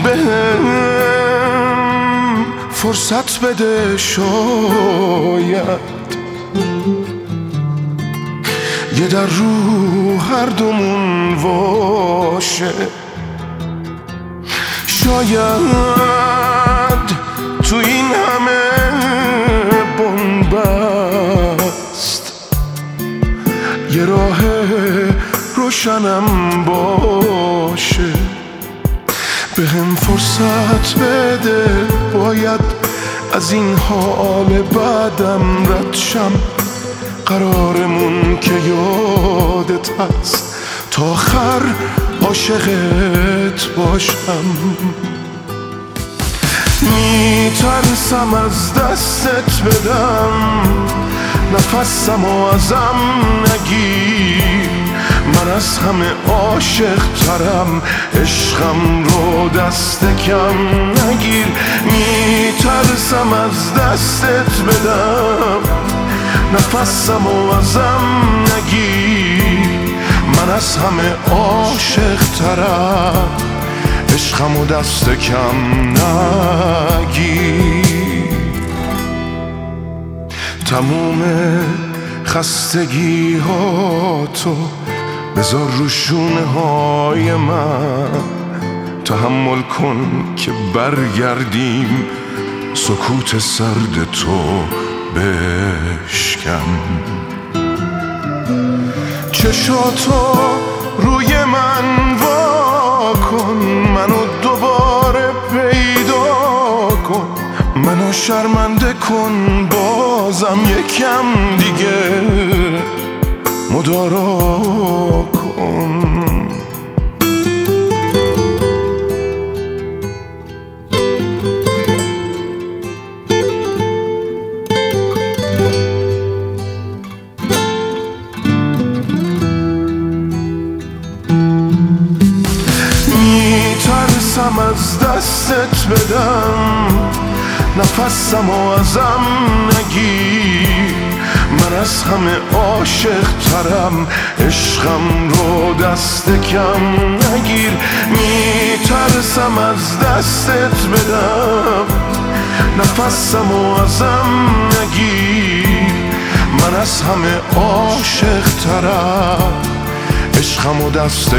بهم فرصت بده، شاید یه در رو هر دومون باشه. شاید تو این همه بنبست یه راه روشنم باشه. بهم فرصت بده، باید از این حال بعدم رد شم. قرارمون که یادت هست تا آخر عاشقت باشم. میترسم از دستت بدم، نفسمو ازم نگیر. من از همه عاشق ترم، عشقم رو دست کم نگیر. میترسم از دستت بدم، نفسمو ازم نگیر. من از همه عاشق ترم، عشقمو دست کم نگیر. تموم خستگی ها تو بذار رو شونه های من. تحمل کن که برگردیم، سکوت سرد تو بشکن. چشاتو روی من وا کن، منو دوباره پیدا کن. منو شرمنده کن بازم یکم دیگه، مدارا کن. میترسم از دستت بدم، نفسمو ازم نگیر. من از همه عاشق ترم، عشقم رو دست کم نگیر. میترسم از دستت بدم، نفسمو ازم نگیر. من از همه عاشق ترم، عشقمو دست